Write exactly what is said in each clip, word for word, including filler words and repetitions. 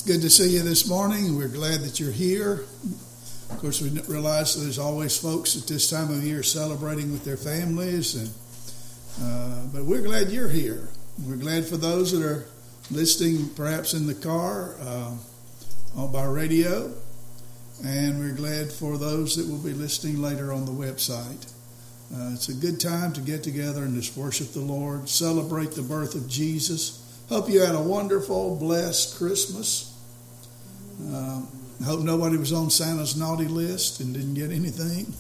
good to see you this morning. We're glad that you're here. Of course, we realize that there's always folks at this time of year celebrating with their families, and uh, but we're glad you're here. We're glad for those that are listening perhaps in the car uh, or by radio, and we're glad for those that will be listening later on the website. Uh, it's a good time to get together and just worship the Lord, celebrate the birth of Jesus. Hope you had a wonderful, blessed Christmas. Uh, I hope nobody was on Santa's naughty list and didn't get anything.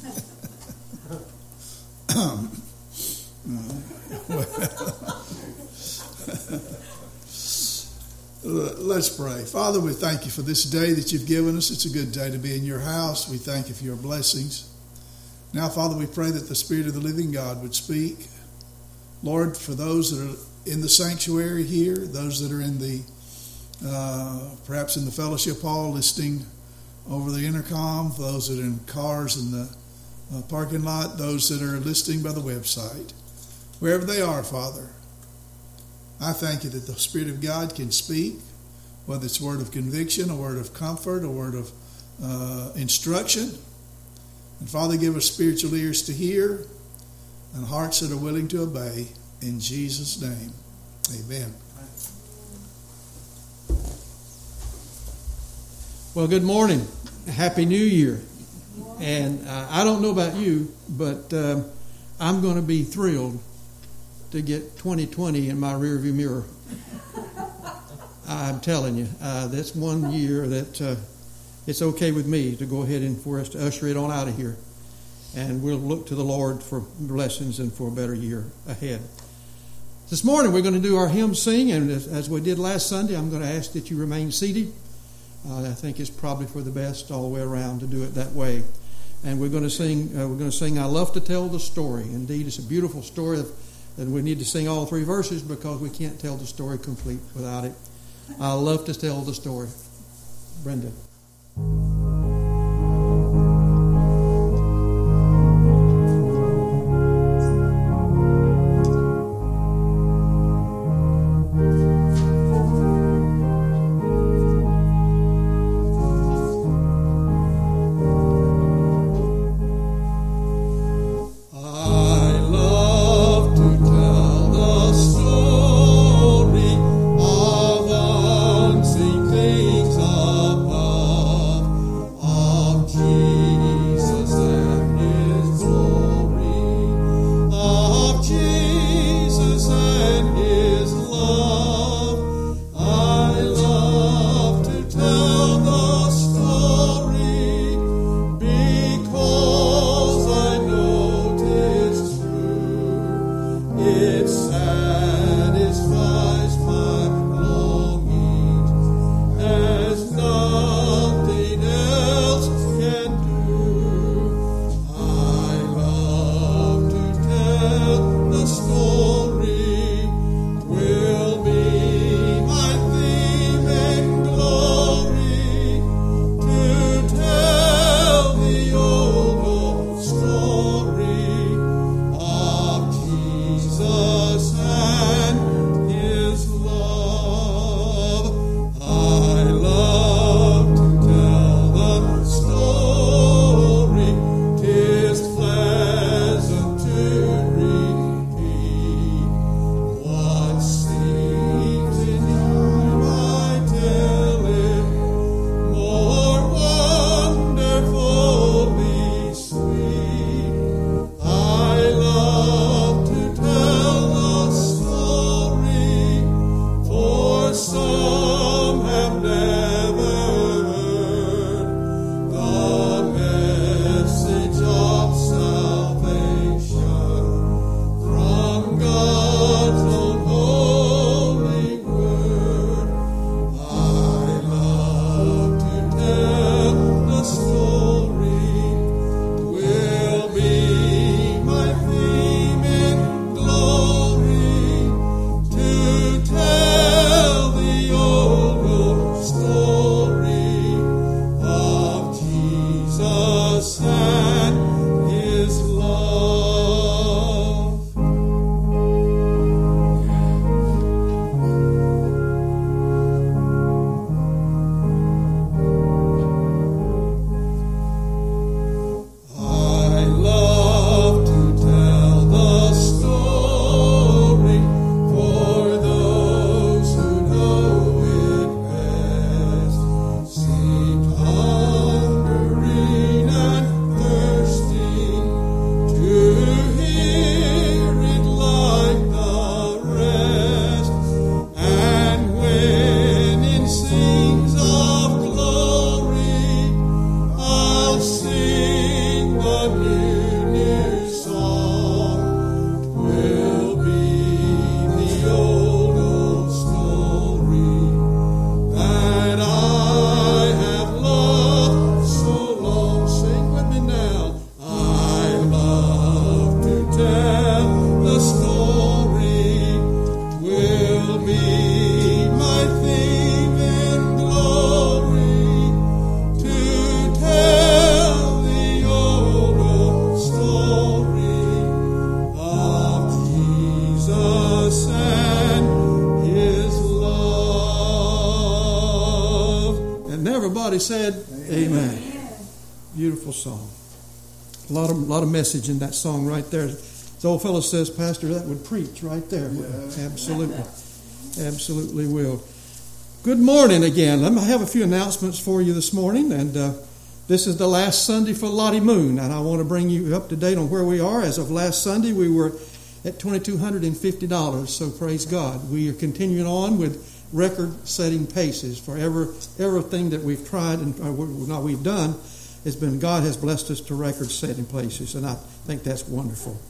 um, well, let's pray. Father, we thank you for this day that you've given us. It's a good day to be in your house. We thank you for your blessings. Now, Father, we pray that the Spirit of the living God would speak. Lord, for those that are in the sanctuary here, those that are in the, uh, perhaps in the fellowship hall listening over the intercom, those that are in cars in the uh, parking lot, those that are listening by the website, wherever they are, Father, I thank you that the Spirit of God can speak, whether it's a word of conviction, a word of comfort, a word of uh, instruction. And Father, give us spiritual ears to hear and hearts that are willing to obey. In Jesus' name, amen. Well, good morning. Happy New Year. And uh, I don't know about you, but uh, I'm going to be thrilled to get twenty twenty in my rearview mirror. I'm telling you, uh, that's one year that uh, it's okay with me to go ahead and for us to usher it on out of here. And we'll look to the Lord for blessings and for a better year ahead. This morning we're going to do our hymn sing, and as we did last Sunday, I'm going to ask that you remain seated. Uh, I think it's probably for the best all the way around to do it that way. And we're going to sing. Uh, we're going to sing. I love to tell the story. Indeed, it's a beautiful story, of, and we need to sing all three verses because we can't tell the story complete without it. I love to tell the story. Brenda. Jesus the story will be my theme in glory, to tell the old story of Jesus and His love. And everybody said, Amen. Amen. Beautiful song. A lot of lot of message in that song right there. The old fellow says, Pastor, that would preach right there. Yeah. Absolutely. Absolutely will. Good morning again. Let me have a few announcements for you this morning. And uh, this is the last Sunday for Lottie Moon. And I want to bring you up to date on where we are. As of last Sunday, we were at two thousand two hundred fifty dollars. So praise God. We are continuing on with record-setting paces for every, everything that we've tried and uh, not we've done. It's been, God has blessed us to record-setting places, and I think that's wonderful.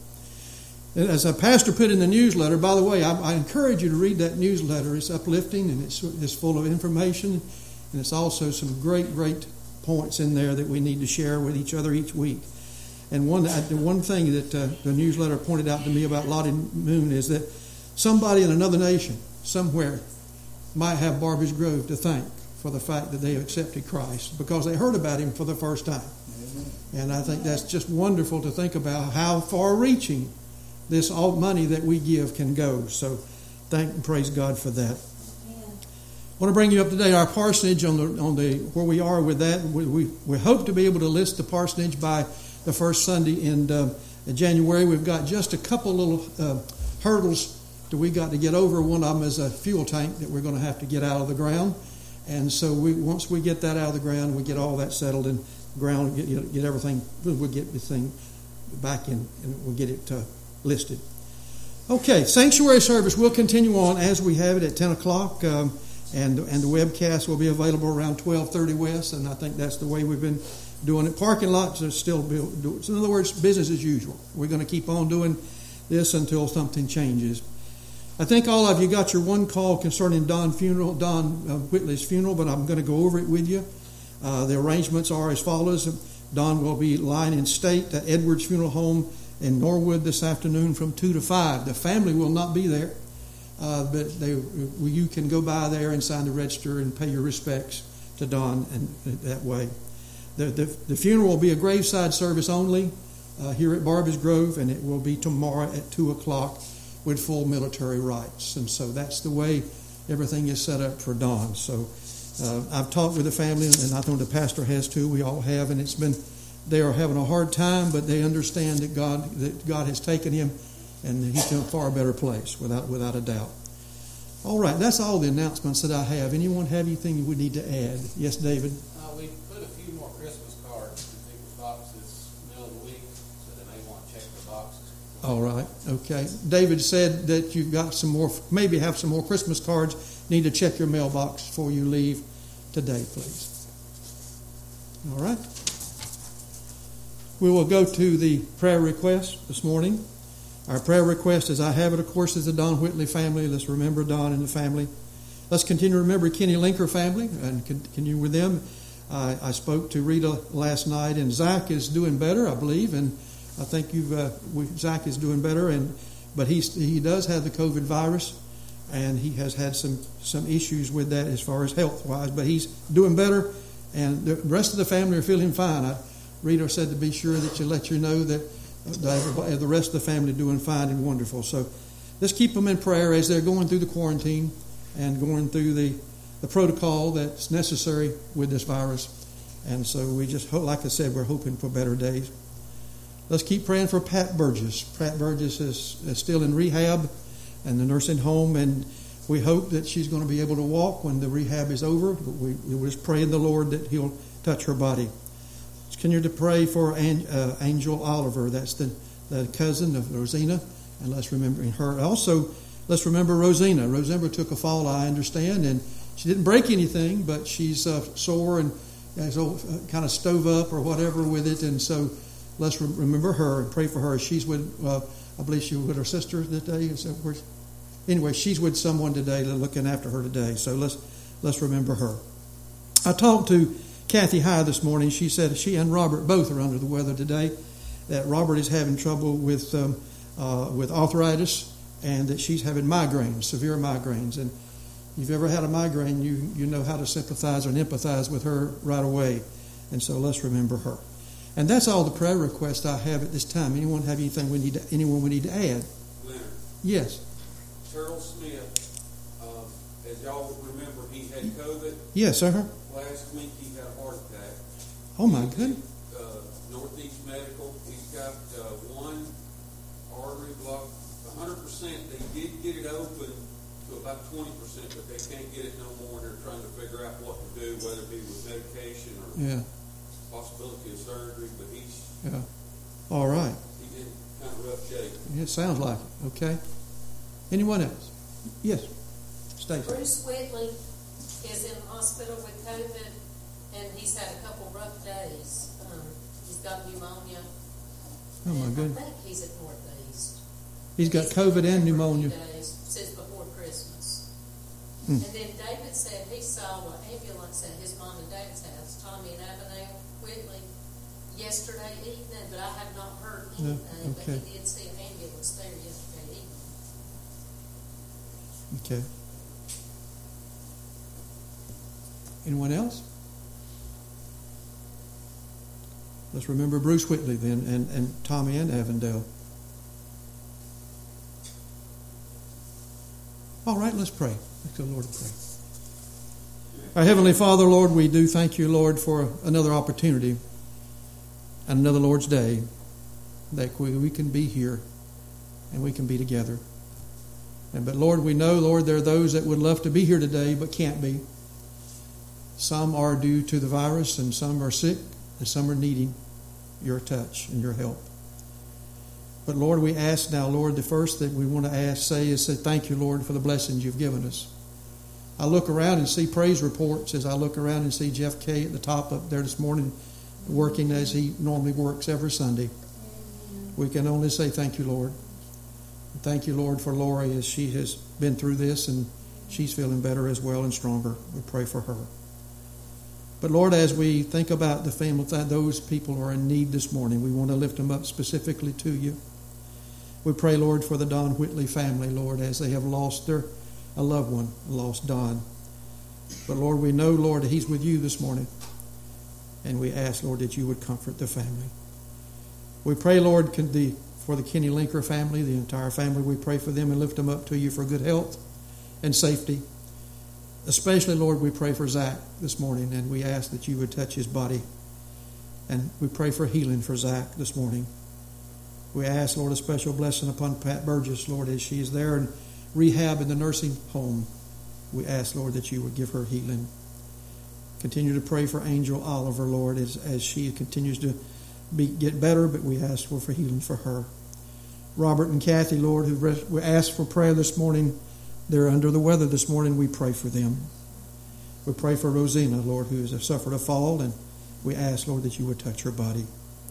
As a pastor put in the newsletter, by the way, I, I encourage you to read that newsletter. It's uplifting, and it's, it's full of information, and it's also some great, great points in there that we need to share with each other each week. And one, the one thing that uh, the newsletter pointed out to me about Lottie Moon is that somebody in another nation, somewhere, might have Barbers Grove to thank for the fact that they accepted Christ because they heard about Him for the first time. Amen. And I think that's just wonderful to think about how far-reaching this all money that we give can go. So thank and praise God for that. Amen. I want to bring you up to date our parsonage on the on the where we are with that. We we, we hope to be able to list the parsonage by the first Sunday in, uh, in January. We've got just a couple little uh, hurdles that we got to get over. One of them is a fuel tank that we're going to have to get out of the ground. And so we, once we get that out of the ground, we get all that settled in the ground, get, get, get everything, we'll get the thing back in and we'll get it uh, listed. Okay, sanctuary service will continue on as we have it at ten o'clock, um, and, and the webcast will be available around twelve thirty West, and I think that's the way we've been doing it. Parking lots are still built. So in other words, business as usual. We're going to keep on doing this until something changes. I think all of you got your one call concerning Don funeral, Don uh, Whitley's funeral, but I'm going to go over it with you. Uh, the arrangements are as follows. Don will be lying in state at Edwards Funeral Home in Norwood this afternoon from two to five. The family will not be there, uh, but they, you can go by there and sign the register and pay your respects to Don and that way. The, the, the funeral will be a graveside service only uh, here at Barbers Grove, and it will be tomorrow at two o'clock. With full military rights. And so that's the way everything is set up for Don. So uh, I've talked with the family, and I know the pastor has too. We all have, and it's been, they are having a hard time, but they understand that God that God has taken him, and that he's in a far better place, without without a doubt. All right, that's all the announcements that I have. Anyone have anything you would need to add? Yes, David? Uh, we put a few more Christmas cards in people's boxes middle of the week, so they may want to check the boxes. All right, okay. David said that you've got some more, maybe have some more Christmas cards. Need to check your mailbox before you leave today, please. All right. We will go to the prayer request this morning. Our prayer request, as I have it, of course, is the Don Whitley family. Let's remember Don and the family. Let's continue to remember Kenny Linker family and continue with them. I, I spoke to Rita last night, and Zach is doing better, I believe, and I think you've uh, we, Zach is doing better, and but he's he does have the COVID virus, and he has had some some issues with that as far as health wise. But he's doing better, and the rest of the family are feeling fine. I, Rita said to be sure that you let you know that the, the rest of the family are doing fine and wonderful. So let's keep them in prayer as they're going through the quarantine and going through the the protocol that's necessary with this virus. And so we just hope, like I said, we're hoping for better days. Let's keep praying for Pat Burgess. Pat Burgess is, is still in rehab and the nursing home, and we hope that she's going to be able to walk when the rehab is over. We, we just pray in the Lord that He'll touch her body. Let's continue to pray for uh, Angel Oliver. That's the, the cousin of Rosina, and let's remember her. Also, let's remember Rosina. Rosina took a fall, I understand, and she didn't break anything, but she's uh, sore and uh, so, uh, kind of stove up or whatever with it, and so let's re- remember her and pray for her. She's with, uh, I believe she was with her sister today. Is that where, anyway, she's with someone today, looking after her today. So let's let's remember her. I talked to Kathy High this morning. She said she and Robert both are under the weather today. That Robert is having trouble with um, uh, with arthritis, and that she's having migraines, severe migraines. And if you've ever had a migraine, you, you know how to sympathize and empathize with her right away. And so let's remember her. And that's all the prayer requests I have at this time. Anyone have anything we need to, anyone we need to add? Leonard. Yes. Terrell Smith, uh, as y'all remember, he had COVID. Yes, sir. Last week he had a heart attack. Oh, my goodness. Uh, Northeast Medical, he's got uh, one artery blocked. one hundred percent, they did get it open to about twenty percent, but they can't get it no more, and they're trying to figure out what to do, whether it be with medication or Yeah. possibility of surgery, but he's Yeah. All right. he's in kind of rough shape. It sounds like it. Okay. Anyone else? Yes. Stacey. Bruce Whitley is in the hospital with COVID, and he's had a couple rough days. Um, he's got pneumonia. Oh, my and goodness. I think he's at Northeast. He's got He's COVID been and there for a few pneumonia. Days, since before Christmas. Hmm. And then David said he saw an ambulance at his mom and dad's house, Tommy and Avenel Whitley, yesterday evening, but I have not heard No, anything. But okay. he did see an ambulance there yesterday evening. Okay. Anyone else? Let's remember Bruce Whitley then, and, and Tommy and Avondale. All right, let's pray. Let's go, Lord, and pray. Our Heavenly Father, Lord, we do thank you, Lord, for another opportunity and another Lord's Day that we, we can be here and we can be together. And but Lord, we know, Lord, there are those that would love to be here today but can't be. Some are due to the virus, and some are sick, and some are needing your touch and your help. But Lord, we ask now, Lord, the first that we want to ask, say is say thank you, Lord, for the blessings you've given us. I look around and see praise reports as I look around and see Jeff Kay at the top up there this morning working as he normally works every Sunday. We can only say thank you, Lord. Thank you, Lord, for Lori as she has been through this and she's feeling better as well and stronger. We pray for her. But Lord, as we think about the family, those people who are in need this morning, we want to lift them up specifically to you. We pray, Lord, for the Don Whitley family, Lord, as they have lost their a loved one, lost Don. But Lord, we know, Lord, that he's with you this morning. And we ask, Lord, that you would comfort the family. We pray, Lord, for the Kenny Linker family, the entire family. We pray for them and lift them up to you for good health and safety. Especially, Lord, we pray for Zach this morning, and we ask that you would touch his body. And we pray for healing for Zach this morning. We ask, Lord, a special blessing upon Pat Burgess, Lord, as she is there in rehab in the nursing home. We ask, Lord, that you would give her healing. Continue to pray for Angel Oliver, Lord, as, as she continues to be, get better, but we ask for, for healing for her. Robert and Kathy, Lord, who rest, we asked for prayer this morning. They're under the weather this morning. We pray for them. We pray for Rosina, Lord, who has suffered a fall, and we ask, Lord, that you would touch her body.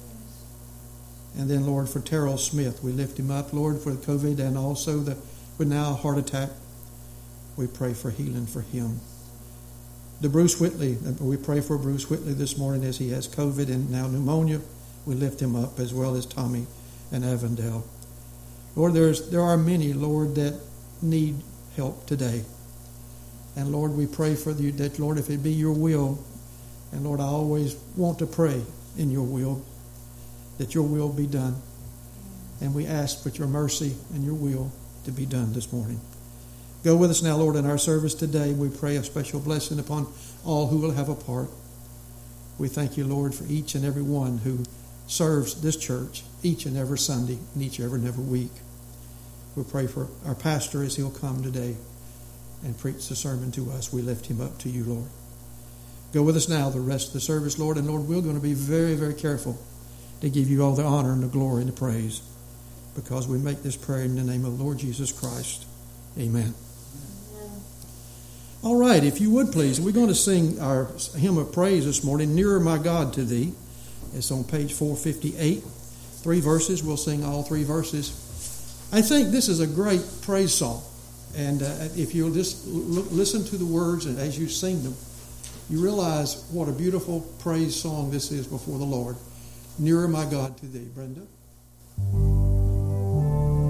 And then, Lord, for Terrell Smith, we lift him up, Lord, for COVID and also the with now a heart attack. We pray for healing for him. The Bruce Whitley, we pray for Bruce Whitley this morning as he has COVID and now pneumonia. We lift him up, as well as Tommy and Avondale. Lord, there's there are many, Lord, that need help today. And Lord, we pray for you that, Lord, if it be your will, and Lord, I always want to pray in your will, that your will be done. And we ask for your mercy and your will to be done this morning. Go with us now, Lord, in our service today. We pray a special blessing upon all who will have a part. We thank you, Lord, for each and every one who serves this church each and every Sunday and each and every week. We pray for our pastor as he'll come today and preach the sermon to us. We lift him up to you, Lord. Go with us now the rest of the service, Lord. And Lord, we're going to be very, very careful to give you all the honor and the glory and the praise, because we make this prayer in the name of the Lord Jesus Christ. Amen. Amen. All right, if you would please, we're going to sing our hymn of praise this morning, Nearer My God to Thee. It's on page four fifty-eight. Three verses. We'll sing all three verses. I think this is a great praise song. And uh, if you'll just l- listen to the words and as you sing them, you realize what a beautiful praise song this is before the Lord. Nearer my God to Thee. Brenda?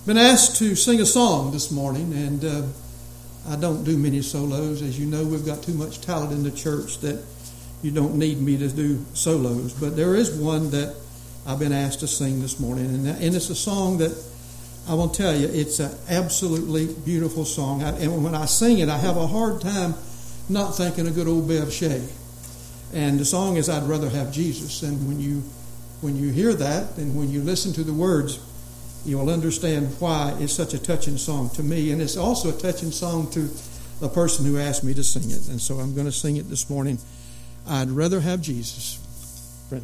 Been asked to sing a song this morning, and uh, I don't do many solos. As you know, we've got too much talent in the church that you don't need me to do solos. But there is one that I've been asked to sing this morning, and, and it's a song that I want to tell you, it's an absolutely beautiful song. I, and when I sing it, I have a hard time not thinking of good old Bev Shea. And the song is "I'd Rather Have Jesus." And when you when you hear that, and when you listen to the words, you will understand why it's such a touching song to me. And it's also a touching song to the person who asked me to sing it. And so I'm going to sing it this morning. I'd rather have Jesus. Friend.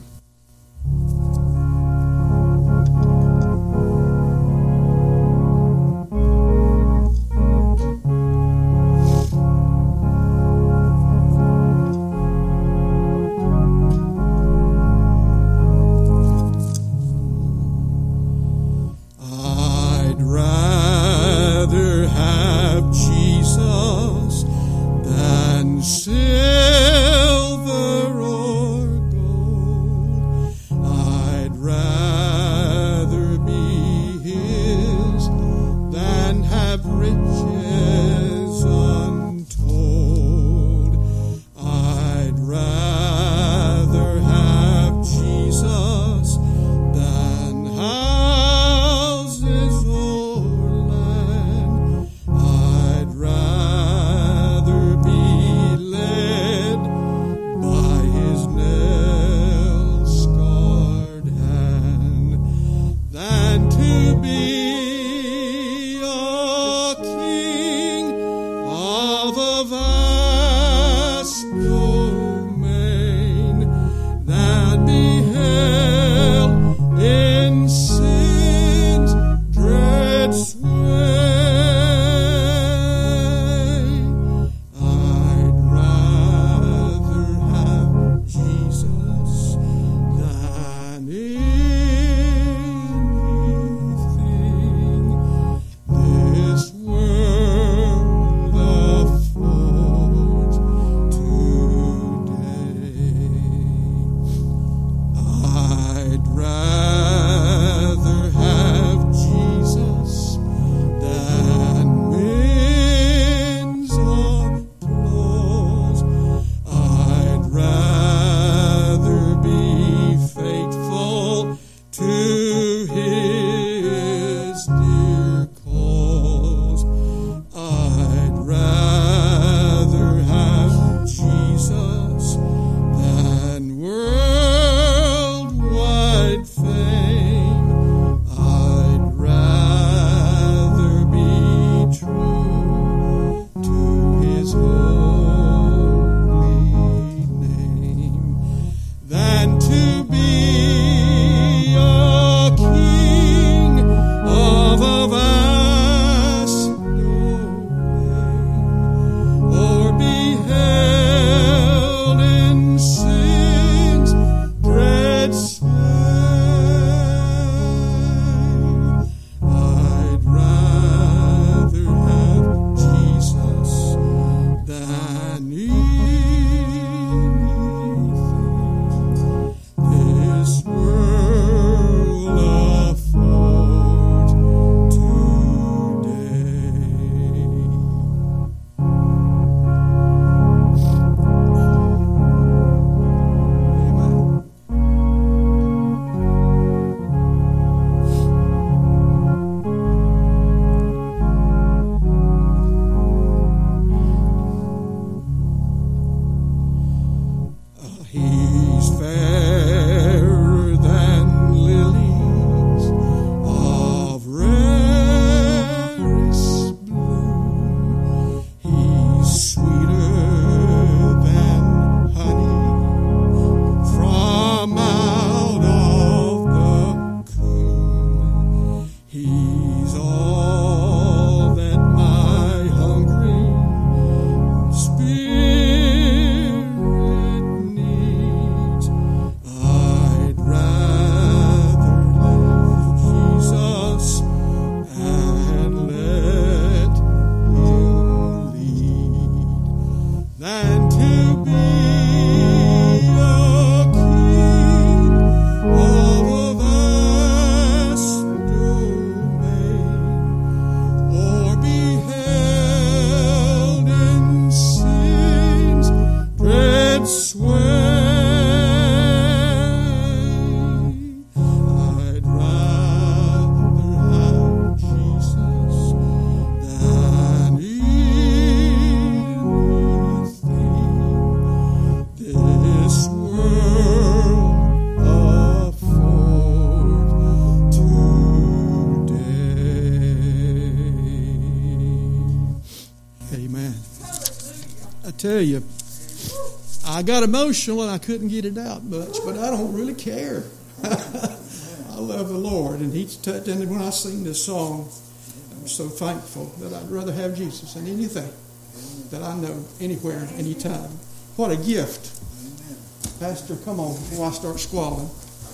tell you, I got emotional and I couldn't get it out much, but I don't really care. I love the Lord, and He's touched. And when I sing this song, I'm so thankful that I'd rather have Jesus than anything that I know, anywhere, anytime. What a gift. Pastor, come on before I start squalling.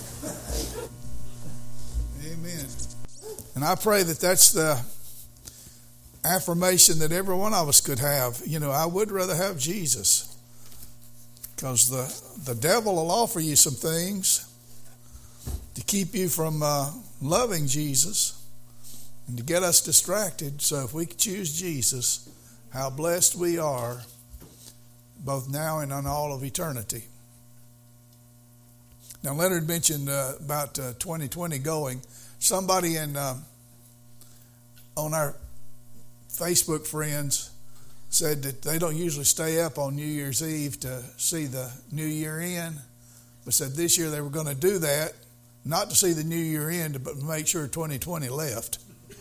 Amen. And I pray that that's the affirmation that every one of us could have. You know, I would rather have Jesus. Because the, the devil will offer you some things to keep you from uh, loving Jesus and to get us distracted. So if we choose Jesus, how blessed we are, both now and on all of eternity. Now, Leonard mentioned uh, about uh, twenty twenty going. Somebody in uh, on our Facebook friends said that they don't usually stay up on New Year's Eve to see the New Year in, but said this year they were going to do that, not to see the New Year end, but to make sure twenty twenty left.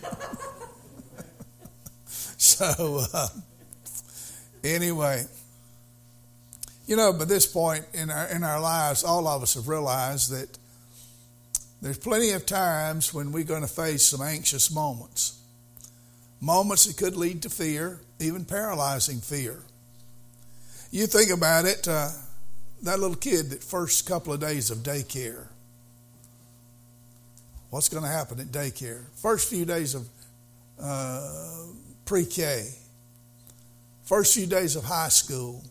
so, uh, anyway, you know, by this point in our in our lives, all of us have realized that there's plenty of times when we're going to face some anxious moments. Moments that could lead to fear, even paralyzing fear. You think about it, uh, that little kid, that first couple of days of daycare. What's going to happen at daycare? First few days of uh, pre-K. First few days of high school.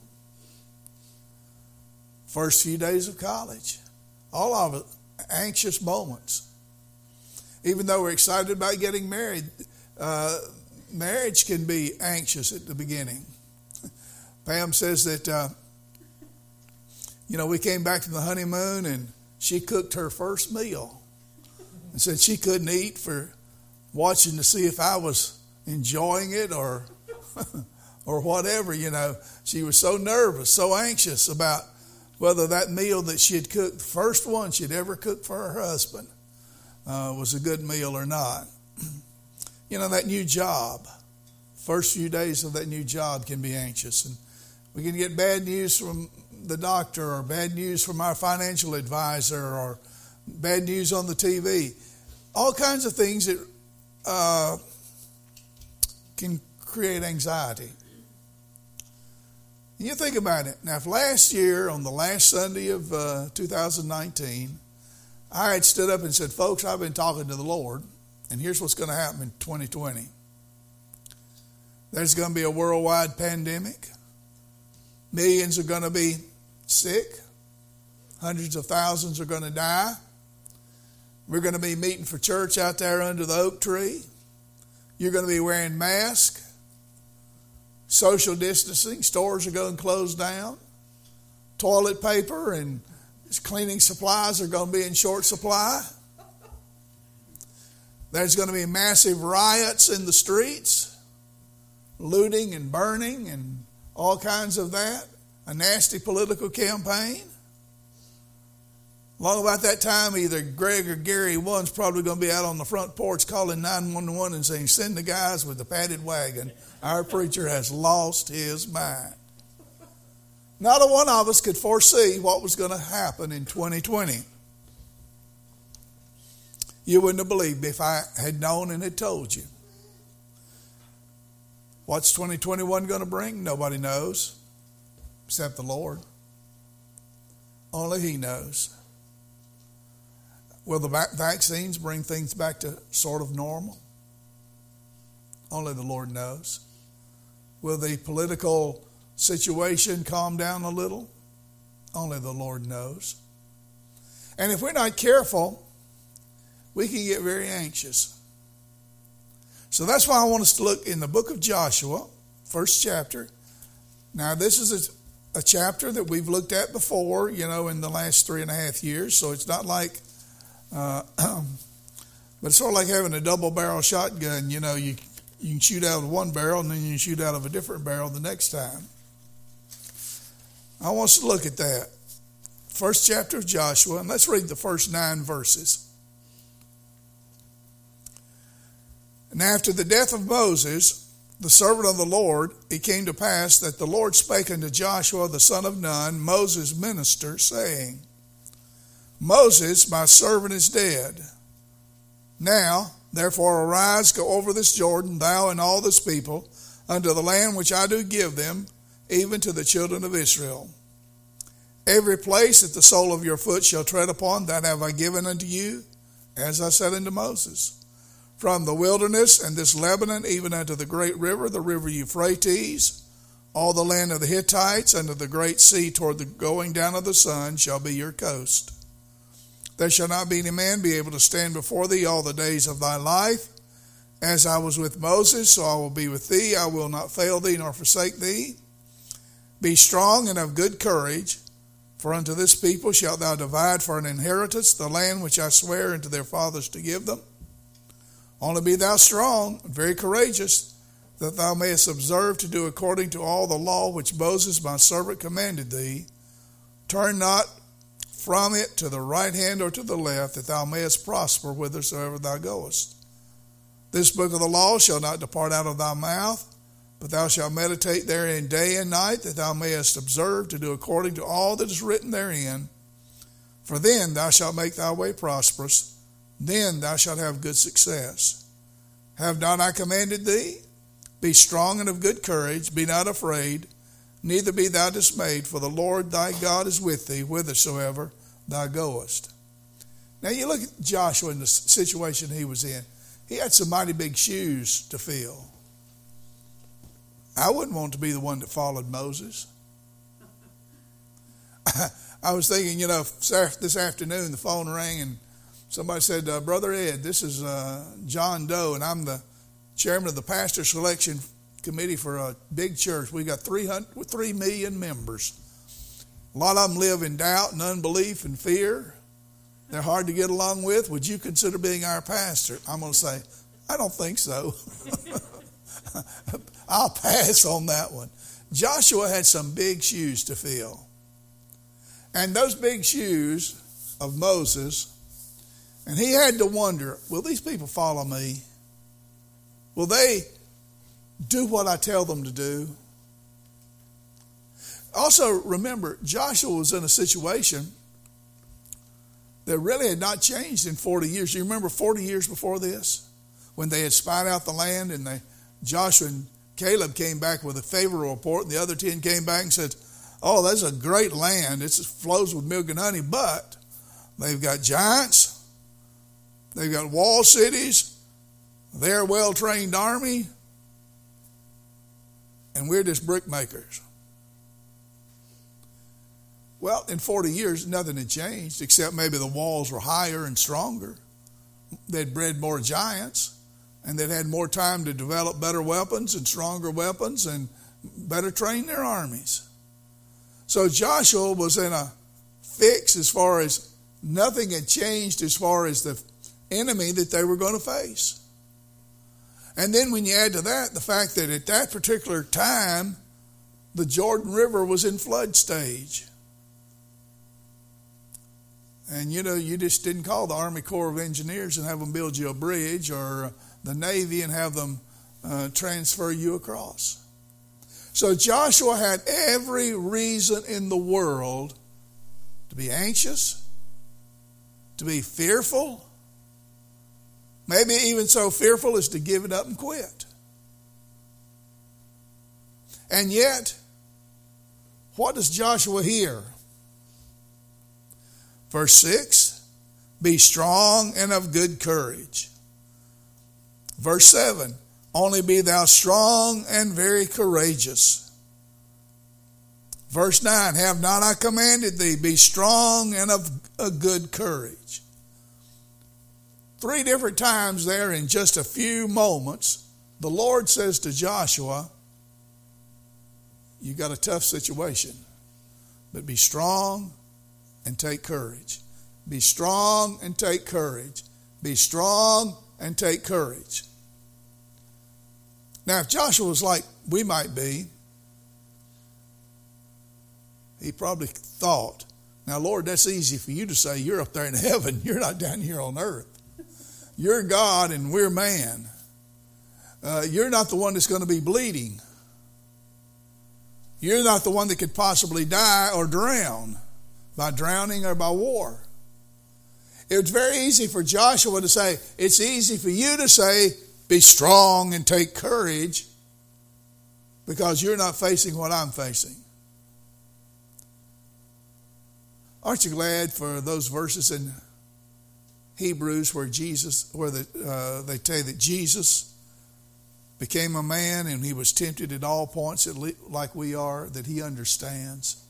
First few days of college. All of it, anxious moments. Even though we're excited about getting married, uh, marriage can be anxious at the beginning. Pam says that, uh, you know, we came back from the honeymoon and she cooked her first meal and said she couldn't eat for watching to see if I was enjoying it or or whatever, you know. She was so nervous, so anxious about whether that meal that she had cooked, the first one she'd ever cooked for her husband, uh, was a good meal or not. You know, that new job, first few days of that new job can be anxious. And we can get bad news from the doctor or bad news from our financial advisor or bad news on the T V. All kinds of things that uh, can create anxiety. And you think about it. Now, if last year, on the last Sunday of uh, two thousand nineteen, I had stood up and said, folks, I've been talking to the Lord, and here's what's going to happen in twenty twenty. There's going to be a worldwide pandemic. Millions are going to be sick. Hundreds of thousands are going to die. We're going to be meeting for church out there under the oak tree. You're going to be wearing masks. Social distancing. Stores are going to close down. Toilet paper and cleaning supplies are going to be in short supply. There's going to be massive riots in the streets, looting and burning and all kinds of that. A nasty political campaign. Long about that time, either Greg or Gary, one's probably going to be out on the front porch calling nine one one and saying, send the guys with the padded wagon. Our preacher has lost his mind. Not a one of us could foresee what was going to happen in twenty twenty. You wouldn't have believed me if I had known and had told you. What's twenty twenty-one going to bring? Nobody knows except the Lord. Only He knows. Will the vaccines bring things back to sort of normal? Only the Lord knows. Will the political situation calm down a little? Only the Lord knows. And if we're not careful, we can get very anxious. So that's why I want us to look in the book of Joshua, first chapter. Now, this is a, a chapter that we've looked at before, you know, in the last three and a half years. So it's not like, uh, but it's sort of like having a double barrel shotgun. You know, you you can shoot out of one barrel and then you can shoot out of a different barrel the next time. I want us to look at that. First chapter of Joshua, and let's read the first nine verses. And after the death of Moses, the servant of the Lord, it came to pass that the Lord spake unto Joshua the son of Nun, Moses' minister, saying, Moses, my servant, is dead. Now, therefore, arise, go over this Jordan, thou and all this people, unto the land which I do give them, even to the children of Israel. Every place that the sole of your foot shall tread upon, that have I given unto you, as I said unto Moses. From the wilderness and this Lebanon, even unto the great river, the river Euphrates, all the land of the Hittites, unto the great sea toward the going down of the sun, shall be your coast. There shall not be any man be able to stand before thee all the days of thy life. As I was with Moses, so I will be with thee. I will not fail thee nor forsake thee. Be strong and of good courage, for unto this people shalt thou divide for an inheritance the land which I swear unto their fathers to give them. Only be thou strong and very courageous, that thou mayest observe to do according to all the law which Moses my servant commanded thee. Turn not from it to the right hand or to the left, that thou mayest prosper whithersoever thou goest. This book of the law shall not depart out of thy mouth, but thou shalt meditate therein day and night, that thou mayest observe to do according to all that is written therein. For then thou shalt make thy way prosperous, then thou shalt have good success. Have not I commanded thee? Be strong and of good courage, be not afraid, neither be thou dismayed, for the Lord thy God is with thee whithersoever thou goest. Now you look at Joshua in the situation he was in. He had some mighty big shoes to fill. I wouldn't want to be the one that followed Moses. I was thinking, you know, this afternoon the phone rang and somebody said, uh, Brother Ed, this is uh, John Doe, and I'm the chairman of the pastor selection committee for a big church. We got three hundred, three million members. A lot of them live in doubt and unbelief and fear. They're hard to get along with. Would you consider being our pastor? I'm going to say, I don't think so. I'll pass on that one. Joshua had some big shoes to fill. And those big shoes of Moses, and he had to wonder, will these people follow me? Will they do what I tell them to do? Also, remember, Joshua was in a situation that really had not changed in forty years. You remember forty years before this? When they had spied out the land and they, Joshua and Caleb came back with a favorable report, and the other ten came back and said, oh, that's a great land. It flows with milk and honey, but they've got giants, they've got walled cities, they're a well-trained army, and we're just brick makers. Well, in forty years, nothing had changed, except maybe the walls were higher and stronger. They'd bred more giants, and they'd had more time to develop better weapons and stronger weapons and better train their armies. So Joshua was in a fix as far as nothing had changed as far as the enemy that they were going to face. And then when you add to that the fact that at that particular time, the Jordan River was in flood stage. And, you know, you just didn't call the Army Corps of Engineers and have them build you a bridge, or the Navy and have them uh, transfer you across. So Joshua had every reason in the world to be anxious, to be fearful, maybe even so fearful as to give it up and quit. And yet, what does Joshua hear? Verse six, be strong and of good courage. Verse seven, only be thou strong and very courageous. Verse nine, have not I commanded thee, be strong and of a good courage. Three different times there in just a few moments, the Lord says to Joshua, you got a tough situation, but be strong and take courage. Be strong and take courage. Be strong and take courage. Now, if Joshua was like we might be, he probably thought, now, Lord, that's easy for you to say. You're up there in heaven. You're not down here on earth. You're God and we're man. uh, you're not the one that's going to be bleeding. You're not the one that could possibly die or drown by drowning or by war. It was very easy for Joshua to say, it's easy for you to say, be strong and take courage, because you're not facing what I'm facing. Aren't you glad for those verses in Hebrews where Jesus, where the, uh, they tell you that Jesus became a man and he was tempted at all points at le- like we are, that he understands.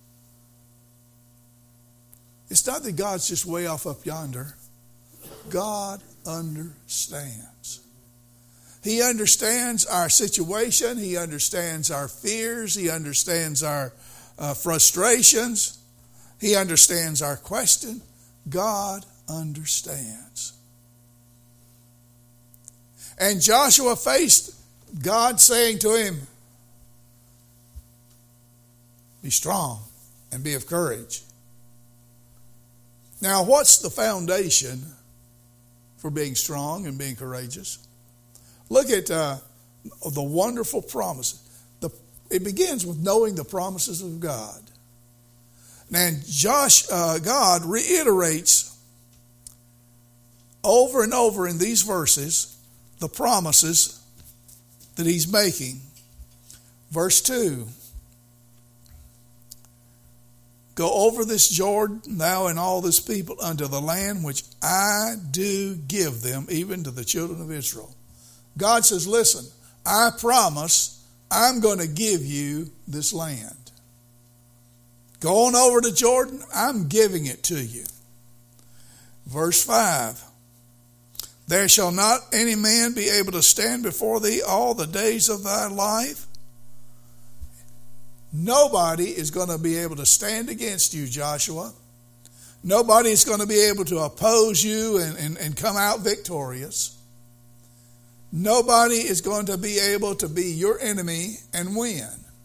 It's not that God's just way off up yonder. God understands. He understands our situation. He understands our fears. He understands our uh, frustrations. He understands our question. God understands. And Joshua faced God saying to him, be strong and be of courage. Now, what's the foundation for being strong and being courageous? Look at uh, the wonderful promises. The, it begins with knowing the promises of God. And Josh, uh, God reiterates over and over in these verses the promises that he's making. Verse two. Go over this Jordan, thou and all this people, unto the land which I do give them, even to the children of Israel. God says, listen, I promise I'm going to give you this land. Go on over to Jordan, I'm giving it to you. Verse five. There shall not any man be able to stand before thee all the days of thy life. Nobody is going to be able to stand against you, Joshua. Nobody is going to be able to oppose you and, and, and come out victorious. Nobody is going to be able to be your enemy and win.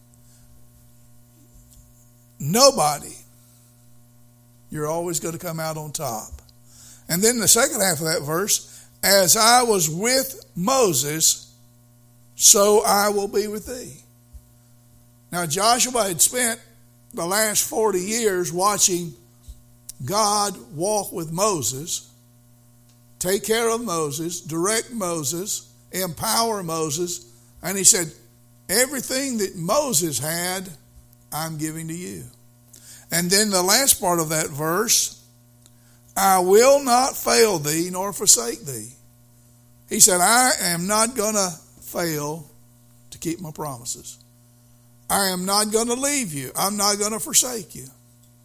Nobody. You're always going to come out on top. And then the second half of that verse, as I was with Moses, so I will be with thee. Now, Joshua had spent the last forty years watching God walk with Moses, take care of Moses, direct Moses, empower Moses. And he said, everything that Moses had, I'm giving to you. And then the last part of that verse, I will not fail thee nor forsake thee. He said, I am not going to fail to keep my promises. I am not going to leave you. I'm not going to forsake you.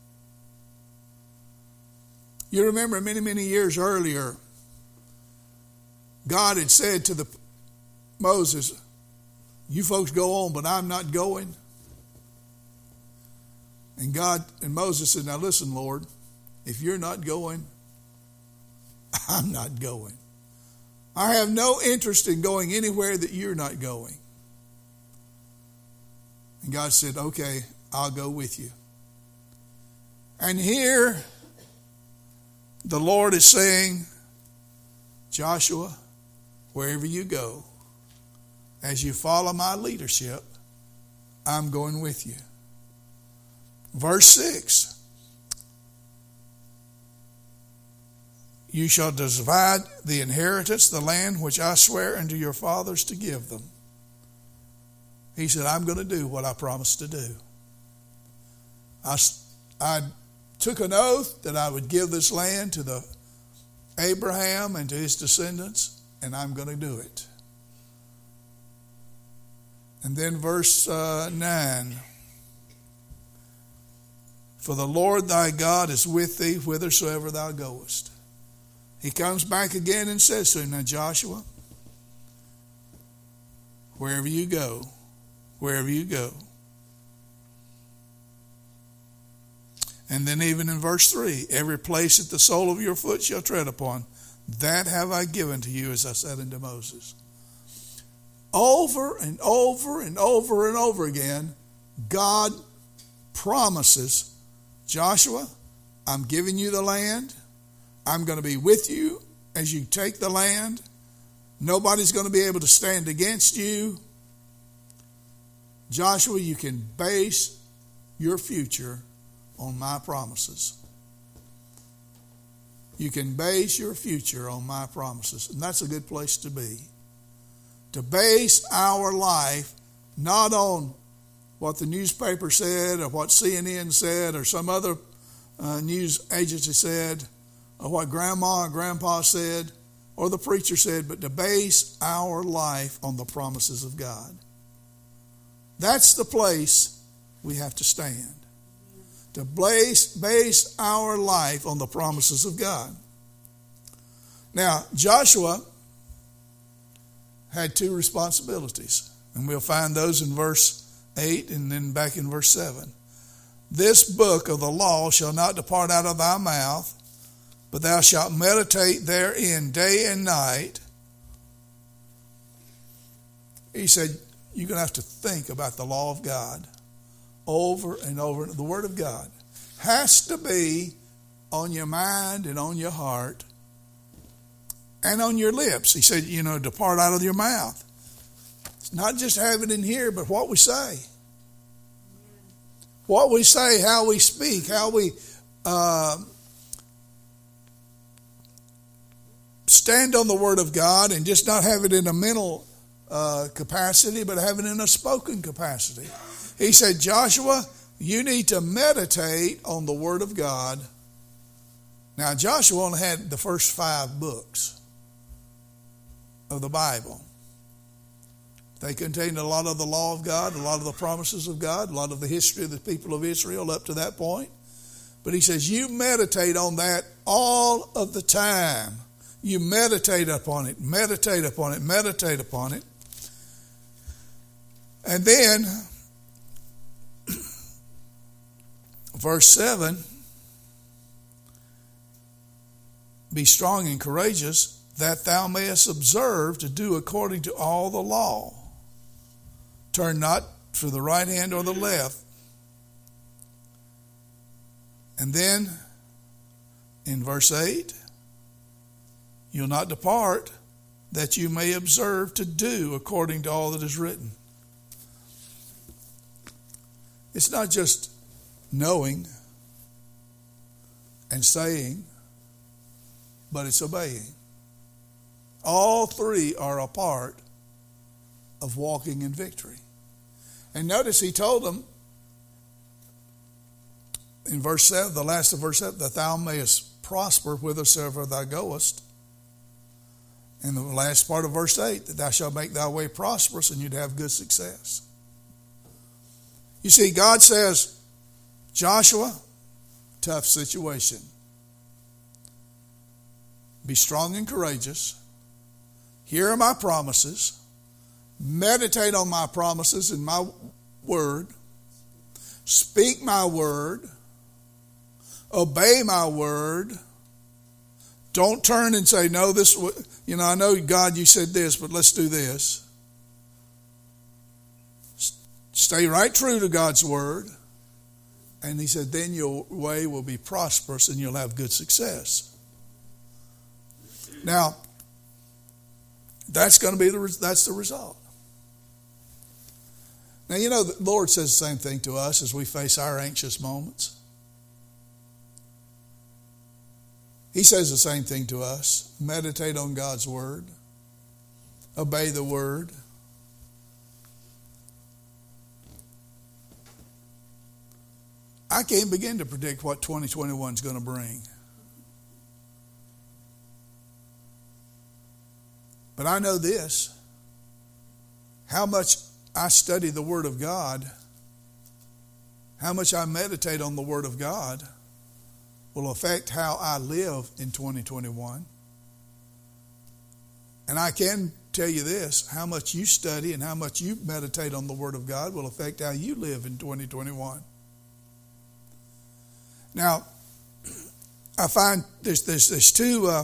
You remember many, many years earlier, God had said to the Moses, you folks go on, but I'm not going. And God and Moses said, now listen, Lord, if you're not going, I'm not going. I have no interest in going anywhere that you're not going. And God said, okay, I'll go with you. And here, the Lord is saying, Joshua, wherever you go, as you follow my leadership, I'm going with you. Verse six. You shall divide the inheritance, the land which I swear unto your fathers to give them. He said, I'm going to do what I promised to do. I, I took an oath that I would give this land to the Abraham and to his descendants, and I'm going to do it. And then verse uh, nine. For the Lord thy God is with thee whithersoever thou goest. He comes back again and says to him, now Joshua, wherever you go, wherever you go. And then even in verse three, every place that the sole of your foot shall tread upon, that have I given to you, as I said unto Moses. Over and over and over and over again, God promises, Joshua, I'm giving you the land. I'm going to be with you as you take the land. Nobody's going to be able to stand against you. Joshua, you can base your future on my promises. You can base your future on my promises. And that's a good place to be. To base our life not on what the newspaper said or what C N N said or some other uh, news agency said or what grandma and grandpa said or the preacher said, but to base our life on the promises of God. That's the place we have to stand. To base, base our life on the promises of God. Now, Joshua had two responsibilities, and we'll find those in verse eight and then back in verse seven. This book of the law shall not depart out of thy mouth, but thou shalt meditate therein day and night. He said, you're going to have to think about the law of God over and over. The Word of God has to be on your mind and on your heart and on your lips. He said, you know, depart out of your mouth. It's not just have it in here, but what we say. What we say, how we speak, how we uh, stand on the Word of God and just not have it in a mental uh, capacity, but have it in a spoken capacity. He said, Joshua, you need to meditate on the Word of God. Now, Joshua only had the first five books of the Bible. They contained a lot of the law of God, a lot of the promises of God, a lot of the history of the people of Israel up to that point. But he says, you meditate on that all of the time. You meditate upon it, meditate upon it, meditate upon it. And then, verse seven, be strong and courageous, that thou mayest observe to do according to all the law. Turn not to the right hand or the left. And then, in verse eight, you'll not depart, that you may observe to do according to all that is written. It's not just knowing and saying, but it's obeying. All three are a part of walking in victory. And notice he told them in verse seven, the last of verse seven, that thou mayest prosper whithersoever thou goest. And the last part of verse eight, that thou shalt make thy way prosperous and you'd have good success. You see, God says, Joshua, tough situation. Be strong and courageous. Here are my promises. Meditate on my promises in my word. Speak my word. Obey my word. Don't turn and say, no, this, you know, I know, God, you said this, but let's do this. Stay right true to God's word. And he said, then your way will be prosperous and you'll have good success. Now, that's going to be the, that's the result. Now, you know, the Lord says the same thing to us as we face our anxious moments. He says the same thing to us. Meditate on God's word. Obey the word. I can't begin to predict what twenty twenty-one is going to bring. But I know this. How much I study the Word of God, how much I meditate on the Word of God, will affect how I live in twenty twenty-one. And I can tell you this, how much you study and how much you meditate on the Word of God will affect how you live in twenty twenty-one. Now, I find there's, there's, there's two uh,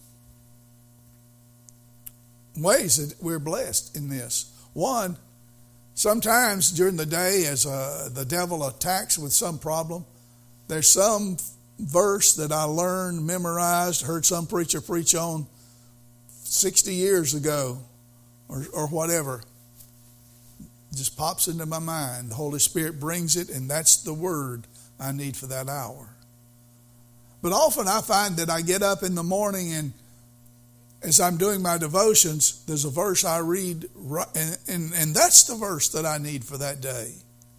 ways that we're blessed in this. One, sometimes during the day as uh, the devil attacks with some problem, there's some verse that I learned, memorized, heard some preacher preach on sixty years ago or, or whatever just pops into my mind. The Holy Spirit brings it, and that's the word I need for that hour. But often I find that I get up in the morning, and as I'm doing my devotions, there's a verse I read, and, and, and that's the verse that I need for that day.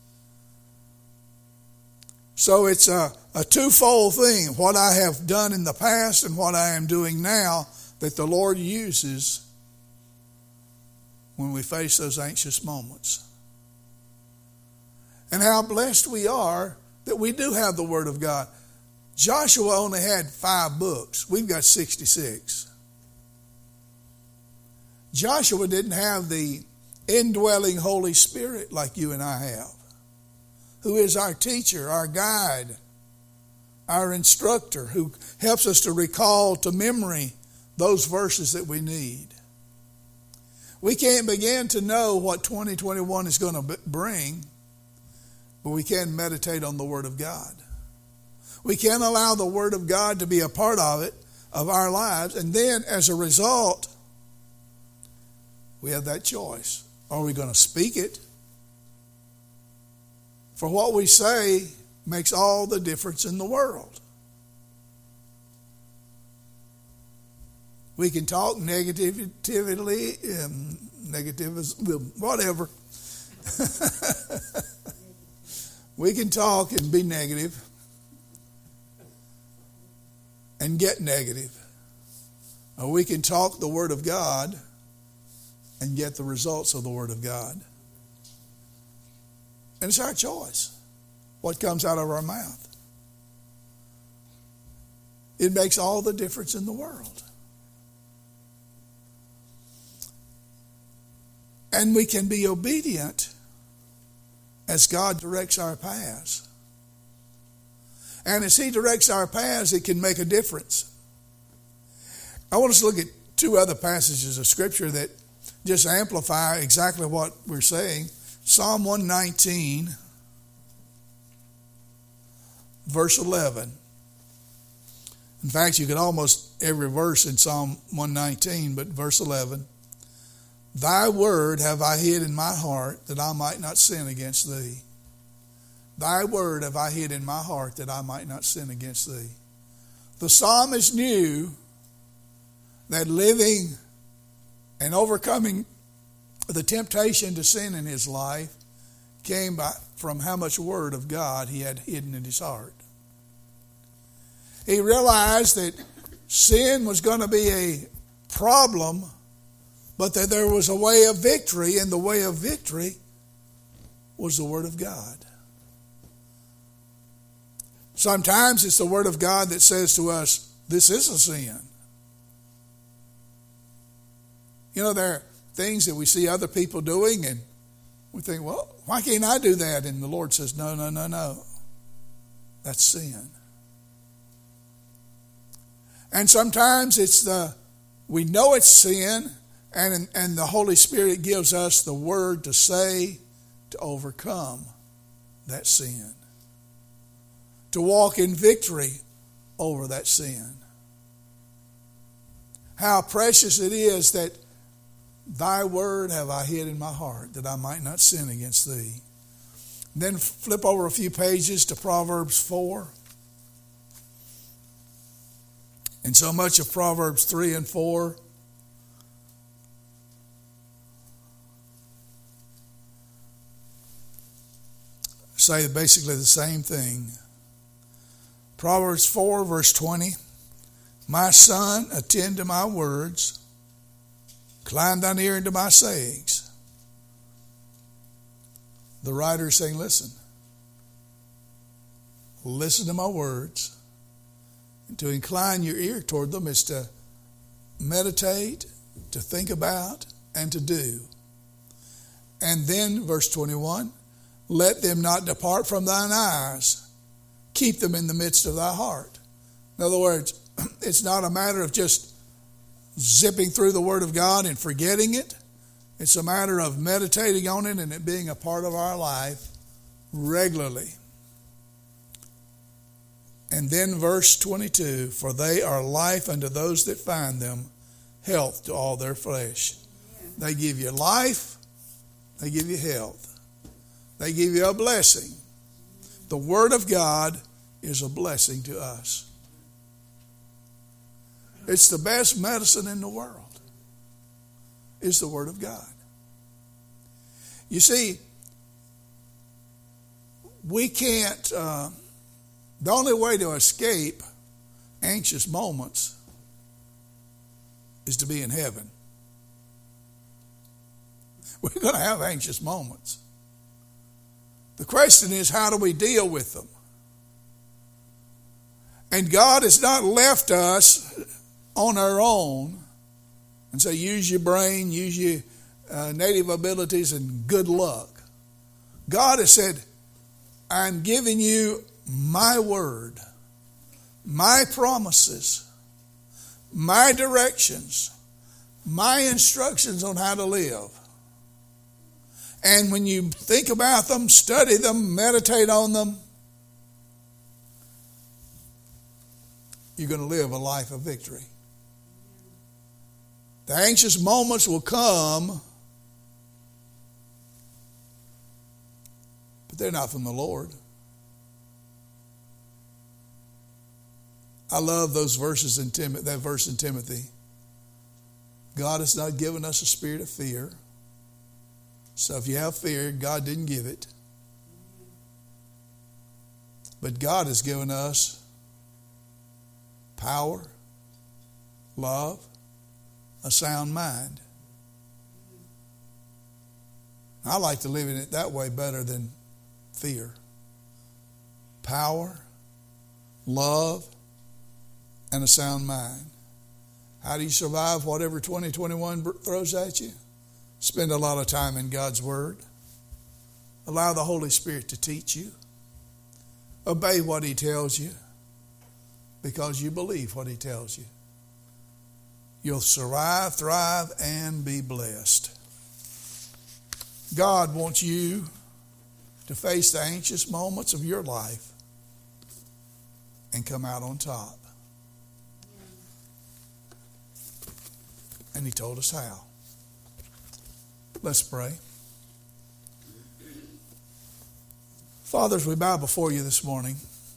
So it's a, a twofold thing, what I have done in the past and what I am doing now, that the Lord uses when we face those anxious moments. And how blessed we are that we do have the Word of God. Joshua only had five books. We've got sixty-six. Joshua didn't have the indwelling Holy Spirit like you and I have, who is our teacher, our guide, our instructor, who helps us to recall to memory those verses that we need. We can't begin to know what twenty twenty-one is going to bring, but we can meditate on the Word of God. We can allow the Word of God to be a part of it, of our lives, and then as a result, we have that choice. Are we going to speak it? For what we say makes all the difference in the world. We can talk negatively, um, negative, whatever. We can talk and be negative and get negative. Or we can talk the Word of God and get the results of the Word of God. And it's our choice what comes out of our mouth. It makes all the difference in the world. And we can be obedient as God directs our paths. And as He directs our paths, it can make a difference. I want us to look at two other passages of Scripture that just amplify exactly what we're saying. Psalm one nineteen, verse eleven. In fact, you could almost every verse in Psalm one nineteen, but verse eleven. Thy word have I hid in my heart, that I might not sin against thee. Thy word have I hid in my heart, that I might not sin against thee. The psalmist knew that living and overcoming the temptation to sin in his life came by, from how much word of God he had hidden in his heart. He realized that sin was going to be a problem, but that there was a way of victory, and the way of victory was the Word of God. Sometimes it's the Word of God that says to us, this is a sin. You know, there are things that we see other people doing, and we think, well, why can't I do that? And the Lord says, no, no, no, no. That's sin. And sometimes it's the, we know it's sin, and, and the Holy Spirit gives us the word to say to overcome that sin. To walk in victory over that sin. How precious it is that thy word have I hid in my heart, that I might not sin against thee. Then flip over a few pages to Proverbs four. And so much of Proverbs three and four say basically the same thing. Proverbs four, verse twenty. My son, attend to my words. Incline thine ear into my sayings. The writer is saying, listen. Listen to my words. And to incline your ear toward them is to meditate, to think about, and to do. And then, verse twenty-one, let them not depart from thine eyes. Keep them in the midst of thy heart. In other words, it's not a matter of just zipping through the Word of God and forgetting it. It's a matter of meditating on it and it being a part of our life regularly. And then verse twenty-two, for they are life unto those that find them, health to all their flesh. They give you life. They give you health. They give you a blessing. The Word of God is a blessing to us. It's the best medicine in the world. Is the Word of God. You see, we can't, uh, the only way to escape anxious moments is to be in heaven. We're going to have anxious moments. The question is, how do we deal with them? And God has not left us on our own and say, use your brain, use your uh, native abilities, and good luck. God has said, I'm giving you my word, my promises, my directions, my instructions on how to live. And when you think about them, study them, meditate on them, you're going to live a life of victory. The anxious moments will come, but they're not from the Lord. I love those verses in Tim- that verse in Timothy. God has not given us a spirit of fear. So if you have fear, God didn't give it. But God has given us power, love, a sound mind. I like to live in it that way better than fear. Power, love, and a sound mind. How do you survive whatever twenty twenty-one throws at you? Spend a lot of time in God's Word. Allow the Holy Spirit to teach you. Obey what He tells you because you believe what He tells you. You'll survive, thrive, and be blessed. God wants you to face the anxious moments of your life and come out on top. And He told us how. Let's pray. Father, as we bow before you this morning,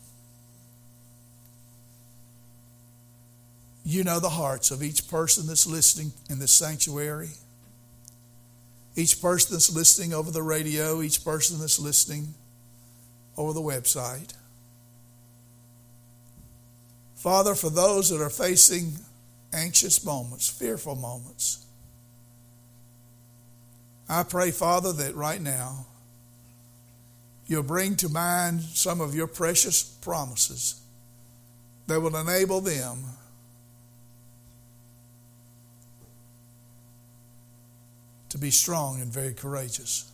you know the hearts of each person that's listening in this sanctuary, each person that's listening over the radio, each person that's listening over the website. Father, for those that are facing anxious moments, fearful moments, I pray, Father, that right now you'll bring to mind some of your precious promises that will enable them to be strong and very courageous.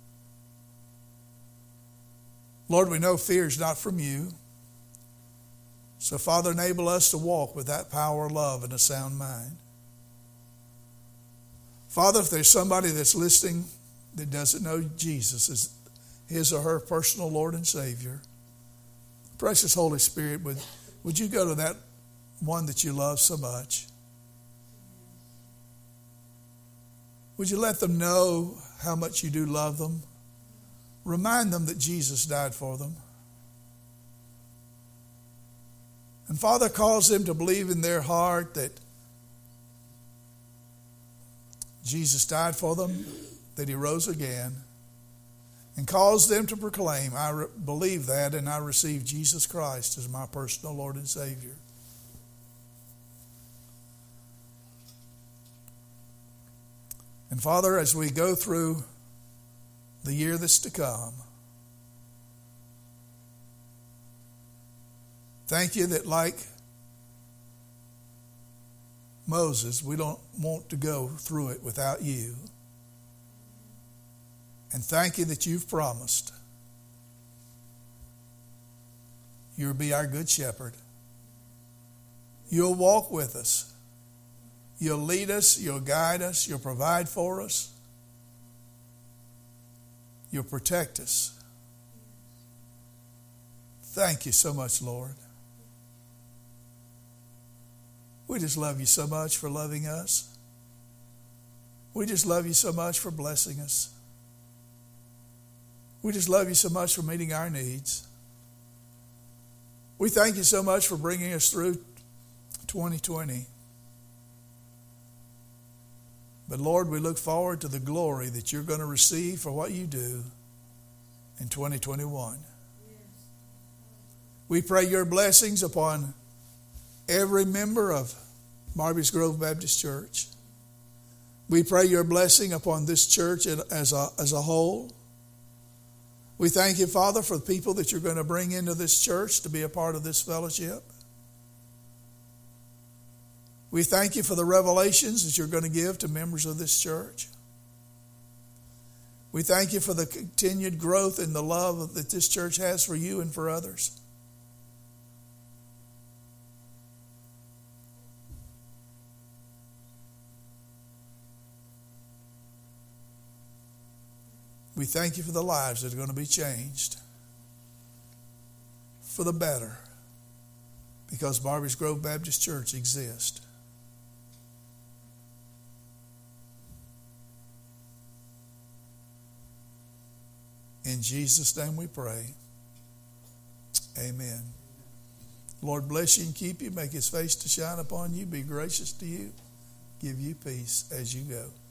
Lord, we know fear is not from you. So, Father, enable us to walk with that power, love, and a sound mind. Father, if there's somebody that's listening that doesn't know Jesus as his or her personal Lord and Savior, precious Holy Spirit, would, would you go to that one that you love so much? Would you let them know how much you do love them? Remind them that Jesus died for them. And Father, cause them to believe in their heart that Jesus died for them, that He rose again, and cause them to proclaim, I re- believe that and I receive Jesus Christ as my personal Lord and Savior. And Father, as we go through the year that's to come, thank you that like Moses, we don't want to go through it without you. And thank you that you've promised you'll be our good shepherd. You'll walk with us. You'll lead us. You'll guide us. You'll provide for us. You'll protect us. Thank you so much, Lord. We just love you so much for loving us. We just love you so much for blessing us. We just love you so much for meeting our needs. We thank you so much for bringing us through twenty twenty. But Lord, we look forward to the glory that you're going to receive for what you do in twenty twenty-one. Yes. We pray your blessings upon every member of Marby's Grove Baptist Church. We pray your blessing upon this church as a, as a whole. We thank you, Father, for the people that you're going to bring into this church to be a part of this fellowship. We thank you for the revelations that you're going to give to members of this church. We thank you for the continued growth in the love that this church has for you and for others. We thank you for the lives that are going to be changed for the better because Marby's Grove Baptist Church exists. In Jesus' name we pray. Amen. Lord bless you and keep you, make his face to shine upon you, be gracious to you, give you peace as you go.